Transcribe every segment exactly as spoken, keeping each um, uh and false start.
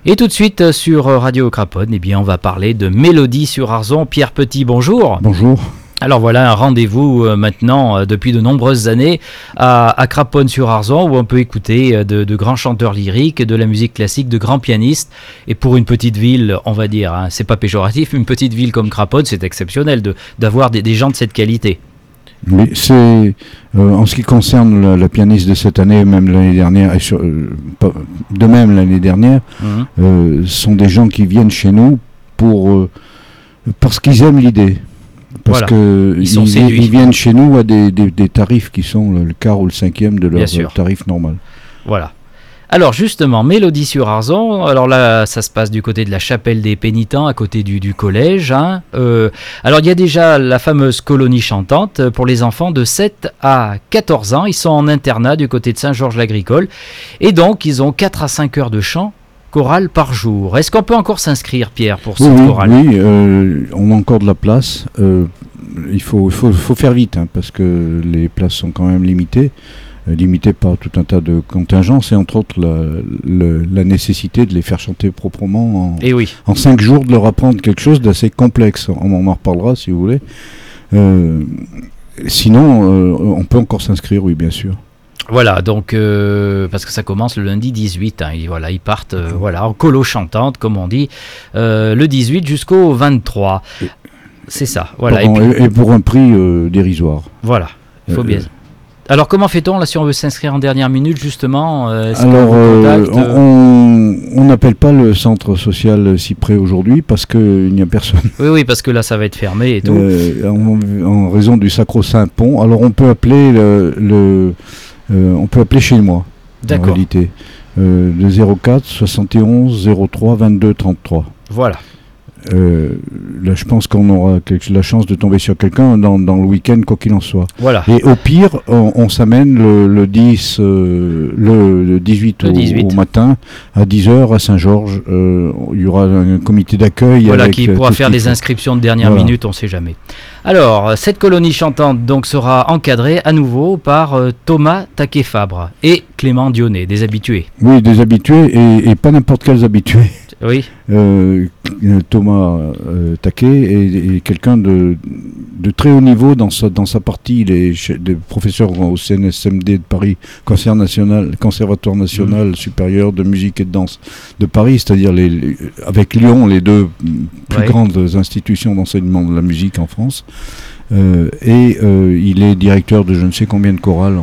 Et tout de suite sur Radio Craponne, eh bien, on va parler de Mélodie sur Arzon. Pierre Petit, bonjour. Bonjour. Alors voilà un rendez-vous euh, maintenant euh, depuis de nombreuses années à, à Craponne sur Arzon où on peut écouter euh, de, de grands chanteurs lyriques, de la musique classique, de grands pianistes. Et pour une petite ville, on va dire, hein, c'est pas péjoratif, une petite ville comme Craponne, c'est exceptionnel de, d'avoir des, des gens de cette qualité. Oui, c'est euh, en ce qui concerne la, la pianiste de cette année, même l'année dernière, et sur, euh, pas, de même l'année dernière, mmh. euh, sont des gens qui viennent chez nous pour euh, parce qu'ils aiment l'idée. Parce voilà. qu'ils ils, ils viennent chez nous à des, des, des tarifs qui sont le, le quart ou le cinquième de leur tarif normal. Voilà. Alors justement, Mélodie sur Arzon, alors là ça se passe du côté de la chapelle des pénitents, à côté du, du collège. Hein. Euh, alors il y a déjà la fameuse colonie chantante pour les enfants de sept à quatorze ans. Ils sont en internat du côté de Saint-Georges-l'Agricole. Et donc ils ont quatre à cinq heures de chant chorale par jour. Est-ce qu'on peut encore s'inscrire, Pierre, pour cette oui, chorale ? Oui, euh, on a encore de la place. Euh, il faut, faut, faut faire vite, hein, parce que les places sont quand même limitées. Limité par tout un tas de contingences et entre autres la, la, la nécessité de les faire chanter proprement en, et oui. en cinq jours, de leur apprendre quelque chose d'assez complexe. On en reparlera si vous voulez. Euh, sinon, euh, on peut encore s'inscrire, oui, bien sûr. Voilà, donc euh, parce que ça commence le lundi dix-huit, hein, et voilà, ils partent euh, voilà, en colo chantante, comme on dit, euh, le dix-huit jusqu'au vingt-trois. Et, C'est ça, voilà. Pardon, et, puis, et pour un prix euh, dérisoire. Voilà, il faut euh, bien. Alors comment fait-on là si on veut s'inscrire en dernière minute justement euh, Alors euh, on n'appelle pas le centre social Cyprès aujourd'hui parce qu'il n'y a personne. Oui oui parce que là ça va être fermé et tout. Euh, en, en raison du sacro-saint pont. Alors on peut appeler le, le euh, on peut appeler chez moi. D'accord. En réalité euh, le zéro quatre soixante et onze zéro trois vingt-deux trente-trois. Voilà. Euh, là, je pense qu'on aura quelque, la chance de tomber sur quelqu'un dans, dans le week-end, quoi qu'il en soit. Voilà. Et au pire, on, on s'amène le, le dix, euh, le, le dix-huit, le au, dix-huit au matin, à dix heures à Saint-Georges. Euh, il y aura un comité d'accueil. Voilà, avec, qui pourra faire des faut. inscriptions de dernière voilà. minute, on ne sait jamais. Alors, cette colonie chantante donc sera encadrée à nouveau par euh, Thomas Taquet-Fabre et Clément Dionnet, des habitués. Oui, des habitués et, et pas n'importe quels habitués. Oui. Euh, Thomas euh, Taquet est, est quelqu'un de, de très haut niveau dans sa, dans sa partie. Il est chez, des professeurs au C N S M D de Paris, Concert national, Conservatoire national mmh. supérieur de musique et de danse de Paris, c'est-à-dire les, les, avec Lyon, les deux plus ouais. grandes institutions d'enseignement de la musique en France. Euh, et euh, il est directeur de je ne sais combien de chorales, en,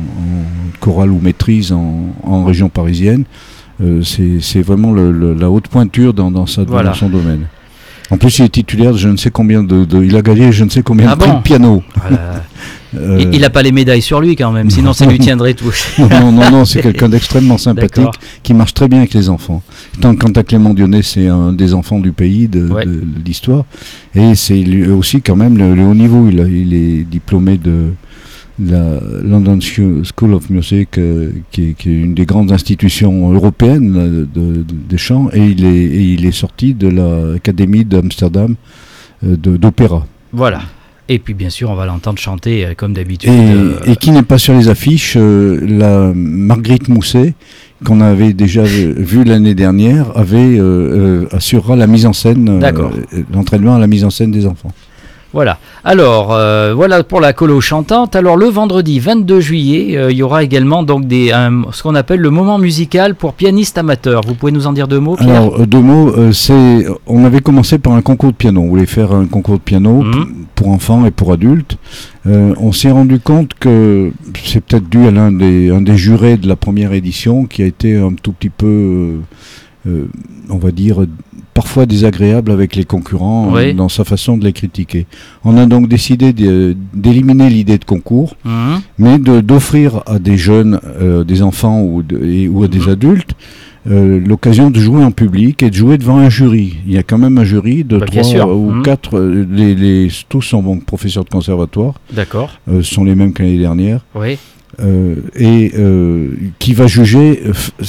en chorale ou maîtrise en, en région parisienne. Euh, c'est, c'est vraiment le, le, la haute pointure dans, dans, sa, voilà. dans son domaine. En plus, il est titulaire de je ne sais combien de, de il a gagné je ne sais combien ah de bon prix de piano. Voilà. euh... Il n'a pas les médailles sur lui quand même, sinon ça lui tiendrait tout. non, non, non, c'est quelqu'un d'extrêmement sympathique, D'accord. qui marche très bien avec les enfants. Tant, quant à Clément Dionnet, c'est un des enfants du pays de, ouais. de, de l'histoire, et c'est lui aussi quand même le, le haut niveau. Il, a, il est diplômé de la London School of Music, euh, qui, est, qui est une des grandes institutions européennes de, de, de chant, et il est, et il est sorti de l'Académie d'Amsterdam euh, de, d'opéra. Voilà. Et puis bien sûr, on va l'entendre chanter euh, comme d'habitude. Et, euh... et qui n'est pas sur les affiches, euh, la Marguerite Mousset, qu'on avait déjà vu, vu l'année dernière, avait, euh, euh, assurera la mise en scène, euh, l'entraînement à la mise en scène des enfants. Voilà. Alors, euh, voilà pour la colo chantante. Alors, le vendredi vingt-deux juillet, euh, il y aura également donc des, un, ce qu'on appelle le moment musical pour pianistes amateurs. Vous pouvez nous en dire deux mots, Pierre ? Alors, euh, deux mots. Euh, c'est, on avait commencé par un concours de piano. On voulait faire un concours de piano mmh. p- pour enfants et pour adultes. Euh, on s'est rendu compte que c'est peut-être dû à l'un des, un des jurés de la première édition qui a été un tout petit peu, euh, euh, on va dire, parfois désagréable avec les concurrents oui. euh, dans sa façon de les critiquer. On a donc décidé de, d'éliminer l'idée de concours, mmh. mais de, d'offrir à des jeunes, euh, des enfants ou, de, et, ou à des mmh. adultes, euh, l'occasion de jouer en public et de jouer devant un jury. Il y a quand même un jury de bah, trois ou mmh. quatre, euh, les, les, tous sont donc professeurs de conservatoire. D'accord. Euh, sont les mêmes que l'année dernière. Oui. Euh, et euh, qui va juger f-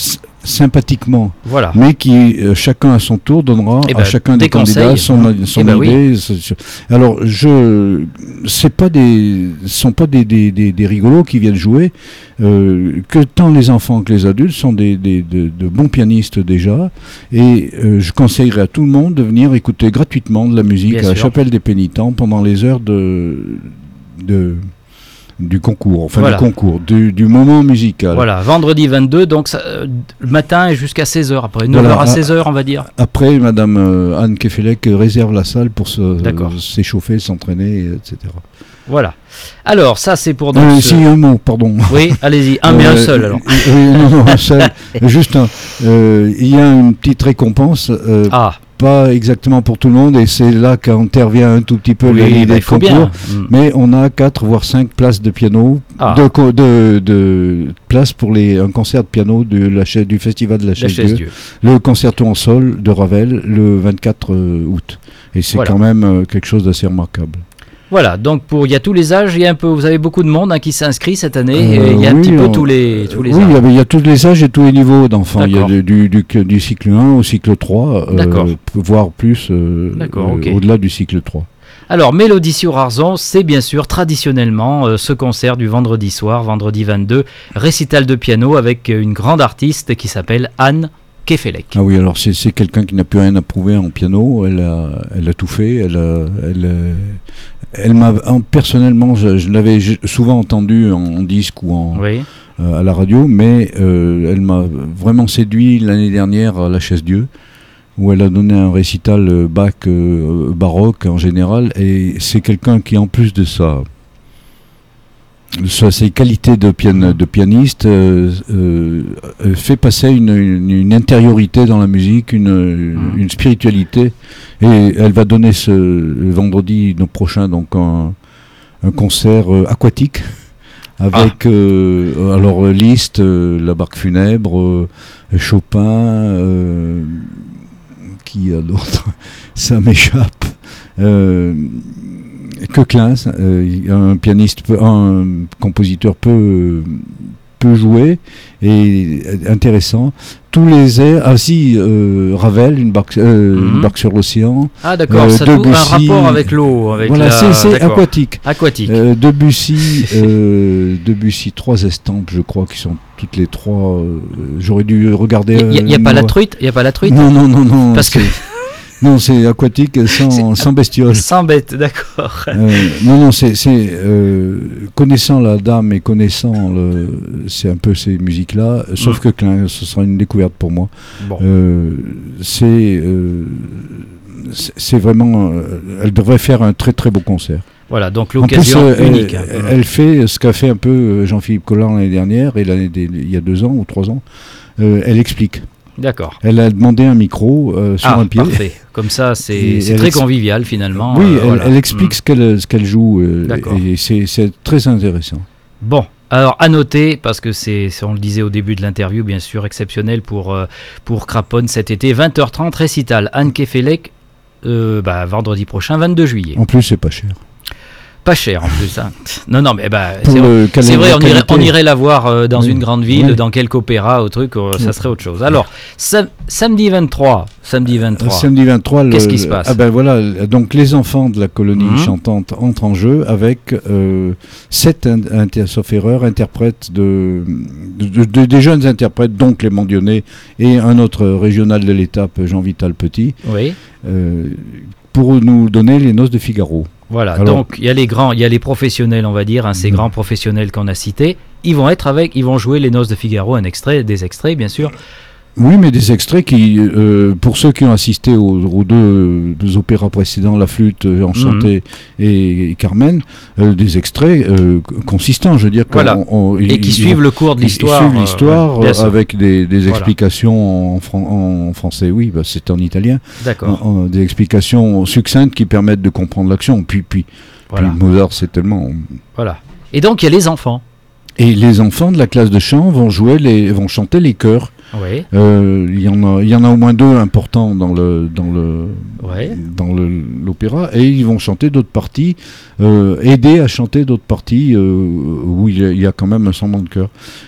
sympathiquement, voilà. mais qui euh, chacun à son tour donnera eh ben, à chacun des, des candidats son, son eh ben, idée. Oui. Alors, je, c'est pas des, sont pas des, des, des, des rigolos qui viennent jouer. Euh, que tant les enfants que les adultes sont des, des de, de bons pianistes déjà, et euh, je conseillerais à tout le monde de venir écouter gratuitement de la musique Bien à la sûr. Chapelle des Pénitents pendant les heures de, de du concours, enfin voilà. du concours, du, du moment musical. Voilà, vendredi vingt-deux, donc ça, euh, le matin et jusqu'à seize heures, après neuf heures voilà, à seize heures on va dire. Après, Madame euh, Anne Kefelec réserve la salle pour se, euh, s'échauffer, s'entraîner, et cetera. Voilà. Alors, ça c'est pour... Donc, euh, ce... Si, un mot, pardon. Oui, allez-y, un euh, mais un seul alors. Oui, non, non, un seul. Juste un. Euh, il y a une petite récompense. Euh, ah. Pas exactement pour tout le monde, et c'est là qu'intervient un tout petit peu oui, l'idée bah, de concours. Mm. Mais on a quatre voire cinq places de piano, ah. de, de, de places pour les, un concert de piano de la, du Festival de la Chaise-Dieu, le concerto en sol de Ravel le vingt-quatre août. Et c'est voilà. quand même euh, quelque chose d'assez remarquable. Voilà, donc pour il y a tous les âges, il y a un peu, vous avez beaucoup de monde hein, qui s'inscrit cette année. Euh, et il y a oui, un petit peu on, tous les tous les oui, âges. Oui, il y a tous les âges et tous les niveaux d'enfants. Il y a du, du, du, du cycle un au cycle trois, euh, voire plus euh, euh, okay. au-delà du cycle trois. Alors, Mélodie sur Arzon, c'est bien sûr traditionnellement euh, ce concert du vendredi soir, vendredi vingt-deux, récital de piano avec une grande artiste qui s'appelle Anne Kefelec. Ah oui, alors c'est, c'est quelqu'un qui n'a plus rien à prouver en piano, elle a, elle a tout fait, elle, a, elle, elle m'a, personnellement, je, je l'avais souvent entendu en, en disque ou en, oui. euh, à la radio, mais euh, elle m'a vraiment séduit l'année dernière à la Chaise-Dieu, où elle a donné un récital Bach euh, baroque en général, et c'est quelqu'un qui, en plus de ça, ses qualités de, pian- de pianiste euh, euh, fait passer une, une, une intériorité dans la musique, une, mmh. une spiritualité, et elle va donner ce vendredi prochain donc un, un concert euh, aquatique avec ah. euh, alors Liszt, euh, la barque funèbre, euh, Chopin, euh, qui a d'autres, ça m'échappe. Euh, Coquelin, euh, un pianiste, peut, un compositeur peut, peut jouer et intéressant. Tous les airs, ah si, euh, Ravel, une barque, euh, mm-hmm. une barque sur l'océan. Ah d'accord, euh, ça a un rapport avec l'eau. Avec voilà, la... c'est, c'est aquatique. Aquatique. Euh, Debussy, euh, Debussy, trois estampes, je crois, qui sont toutes les trois. Euh, j'aurais dû regarder. Il n'y a, y a, euh, pas la truite, il y a pas la truite. Non non non non. Parce que. Non, c'est aquatique sans, c'est sans bestiole. Sans bête, d'accord. Euh, non, non, c'est, c'est euh, connaissant la dame et connaissant le, c'est un peu ces musiques-là, mmh. sauf que Klein, ce sera une découverte pour moi. Bon. Euh, c'est, euh, c'est, c'est vraiment, euh, elle devrait faire un très très beau concert. Voilà, donc l'occasion en plus, unique. Elle, elle, elle fait ce qu'a fait un peu Jean-Philippe Collin l'année dernière et l'année des, il y a deux ans ou trois ans. Euh, elle explique. D'accord. Elle a demandé un micro euh, sur ah, un pied. Parfait. Comme ça, c'est, c'est très ex... convivial finalement. Oui, euh, elle, voilà. elle explique mmh. ce, qu'elle, ce qu'elle joue euh, D'accord. et c'est, c'est très intéressant. Bon, alors à noter, parce que c'est, c'est, on le disait au début de l'interview, bien sûr, exceptionnel pour, euh, pour Craponne cet été, vingt heures trente, récital Anne Kefelec, euh, bah, vendredi prochain, vingt-deux juillet. En plus, c'est pas cher. Pas cher en plus. Hein. Non, non, mais bah, c'est, c'est vrai, on irait, on irait la voir euh, dans oui. une grande ville, oui. dans quelque opéra, au truc, euh, ça serait autre chose. Alors, sam- samedi vingt-trois, samedi vingt-trois. Euh, samedi vingt-trois, qu'est-ce le, qui se passe ? Ah ben voilà, donc les enfants de la colonie mmh. chantante entrent en jeu avec euh, sept, inter- sauf erreur, interprètes de, de, de, de, des jeunes interprètes, dont Clément Dionnet et un autre régional de l'étape, Jean-Vital Petit, oui. euh, pour nous donner les Noces de Figaro. Voilà, alors, donc il y a les grands, il y a les professionnels, on va dire, hein, ces mmh. grands professionnels qu'on a cités. Ils vont être avec, ils vont jouer les Noces de Figaro, un extrait, des extraits, bien sûr. Oui, mais des extraits qui, euh, pour ceux qui ont assisté aux, aux deux, deux opéras précédents, La Flûte enchantée mmh. et, et Carmen, euh, des extraits euh, consistants, je veux dire. Voilà. On, on, et ils, qui suivent ils, le cours de l'histoire. Ils suivent l'histoire euh, euh, avec des, des explications voilà. en, fran- en français, oui, bah, c'est en italien. D'accord. En, en, des explications succinctes qui permettent de comprendre l'action. Puis, puis, voilà. puis Mozart, c'est tellement. Voilà. Et donc il y a les enfants. Et les enfants de la classe de chant vont jouer les, vont chanter les chœurs Oui. Euh, il y en a, il y en a au moins deux importants dans le dans le Ouais. dans le, l'opéra, et ils vont chanter d'autres parties, euh, aider à chanter d'autres parties euh, où il y, a, il y a quand même un semblant de chœur.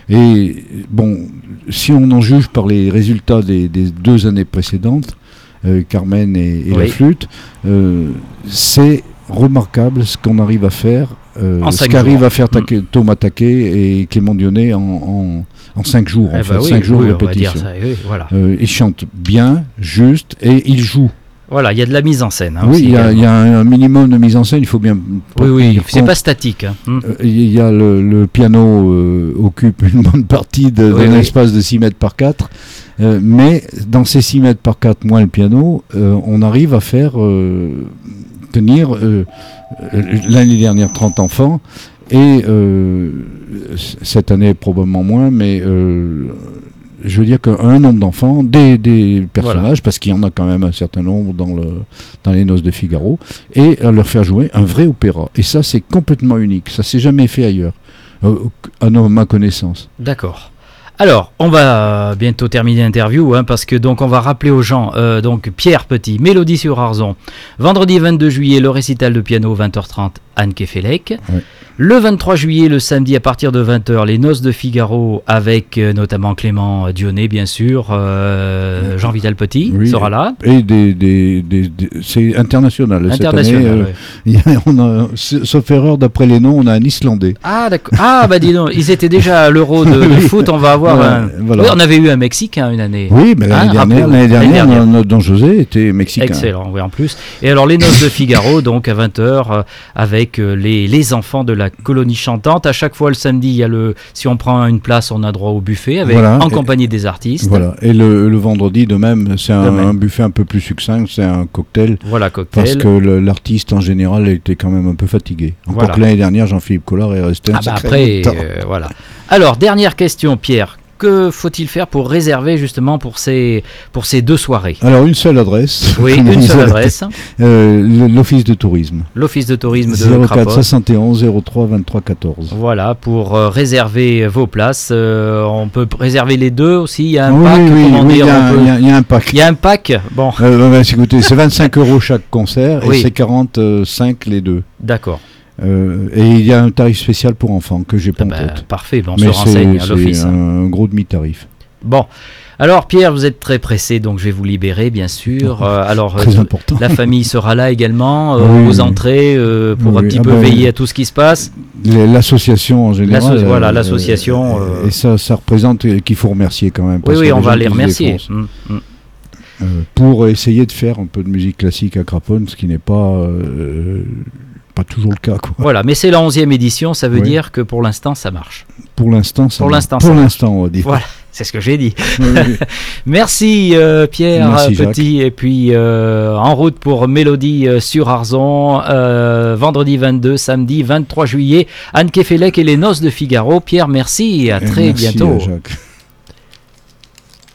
Et bon, si on en juge par les résultats des, des deux années précédentes, euh, Carmen et, et Oui. la flûte, euh, c'est remarquable ce qu'on arrive à faire, euh, En ce cinq qu'arrive jours. à faire Taquet- Mm. Thomas Taquet et Clément Dionnet en, en, en cinq jours, en Eh fait, ben oui, cinq jours oui, de on va dire répétition. ça, oui, voilà. Euh, ils chantent bien, juste, et ils jouent. Voilà, il y a de la mise en scène. Hein, oui, aussi, il y, a- il y a un, un minimum de mise en scène, il faut bien. Oui, oui, tenir c'est compte. pas statique. Hein. Mm. Euh, Il y a le, le piano euh, occupe une bonne partie de, Oui, d'un oui. espace de six mètres par quatre, euh, mais dans ces six mètres par quatre moins le piano, euh, on arrive à faire euh, tenir euh, euh, l'année dernière trente enfants, et euh, c- cette année probablement moins, mais euh, je veux dire qu'un nombre d'enfants, des, des personnages, Voilà. parce qu'il y en a quand même un certain nombre dans, le, dans les Noces de Figaro, et à leur faire jouer un vrai opéra. Et ça, c'est complètement unique. Ça s'est jamais fait ailleurs, euh, à no- ma connaissance. D'accord. Alors, on va bientôt terminer l'interview, hein, parce que donc on va rappeler aux gens, euh, donc Pierre Petit, Mélodie sur Arzon, vendredi vingt-deux juillet, le récital de piano, vingt heures trente, Anne Kefelec. Ouais. Le vingt-trois juillet, le samedi à partir de vingt heures, les Noces de Figaro, avec euh, notamment Clément Dionnet, bien sûr, euh, Jean-Vidal Petit Oui, sera là. Et des, des, des- des- c'est international. International. Cette année, euh, ouais. il y a- on a, sauf erreur, d'après les noms, on a un Islandais. Ah, d'accord. Ah, bah dis donc, ils étaient déjà à l'Euro de, de Oui. foot, on va avoir Voilà, un... voilà. Oui, on avait eu un Mexicain une année. Oui, mais l'année Hein, dernière, rappelez-vous. l'année dernière, L'année dernière. notre Don José était mexicain. Excellent, oui, en plus. Et alors, les Noces de Figaro, donc à vingt heures, euh, avec euh, les, les enfants de la colonie chantante. À chaque fois, le samedi, il y a le, si on prend une place, on a droit au buffet, avec, Voilà. en Et- compagnie des artistes. Voilà. Et le, le vendredi, de même, c'est un, De même. un buffet un peu plus succinct, c'est un cocktail. Voilà, cocktail. Parce que le- l'artiste en général était quand même un peu fatigué. Encore Voilà. que l'année dernière, Jean-Philippe Collard est resté un Ah bah sacré après, bout de temps. euh, voilà. Alors, dernière question, Pierre. Que faut-il faire pour réserver justement pour ces, pour ces deux soirées? Alors, une seule adresse. Oui, Comme une vous seule avez- adresse. Euh, le- L'Office de tourisme. L'Office de tourisme de zéro quatre Craponne. soixante et onze zéro trois vingt-trois quatorze. Voilà, pour euh, réserver vos places. Euh, on peut p- réserver les deux aussi. Il y a un Oui, pack, oui, comment oui, il dire, y, a on un- peut- il y a- il y a un pack. Il y a un pack. Bon, Euh, bah, écoutez, c'est vingt-cinq euros chaque concert, Oui. et c'est quarante-cinq les deux. d'accord. Euh, et il y a un tarif spécial pour enfants que j'ai pas Ah en bah, tête. parfait, bon, on Mais se renseigne à c'est l'office. c'est un gros demi-tarif. Bon, alors Pierre, vous êtes très pressé, donc je vais vous libérer, bien sûr. Euh, alors, Très euh, important. la famille sera là également, euh, Oui, aux oui. entrées, euh, pour un Oui, petit ah peu ben, veiller à tout ce qui se passe. Les- L'association en général. L'asso- voilà, euh, l'association, euh, euh, Et ça, ça représente euh, qu'il faut remercier quand même. Oui, parce oui, que on les va gens les qui se remercier. défoncent, Mm, mm. euh, pour essayer de faire un peu de musique classique à Craponne, ce qui n'est pas, euh, pas toujours le cas. Quoi. Voilà, mais c'est la onzième édition, ça veut Oui. dire que pour l'instant, ça marche. Pour l'instant, ça Pour va. l'instant, Pour ça l'instant, on va dire. Voilà, c'est ce que j'ai dit. Oui, oui. Merci euh, Pierre Merci, euh, Petit, et puis euh, en route pour Mélodie euh, sur Arzon, euh, vendredi vingt-deux, samedi vingt-trois juillet, Anne Kefelec et les Noces de Figaro. Pierre, merci et à Et très merci bientôt. à Jacques.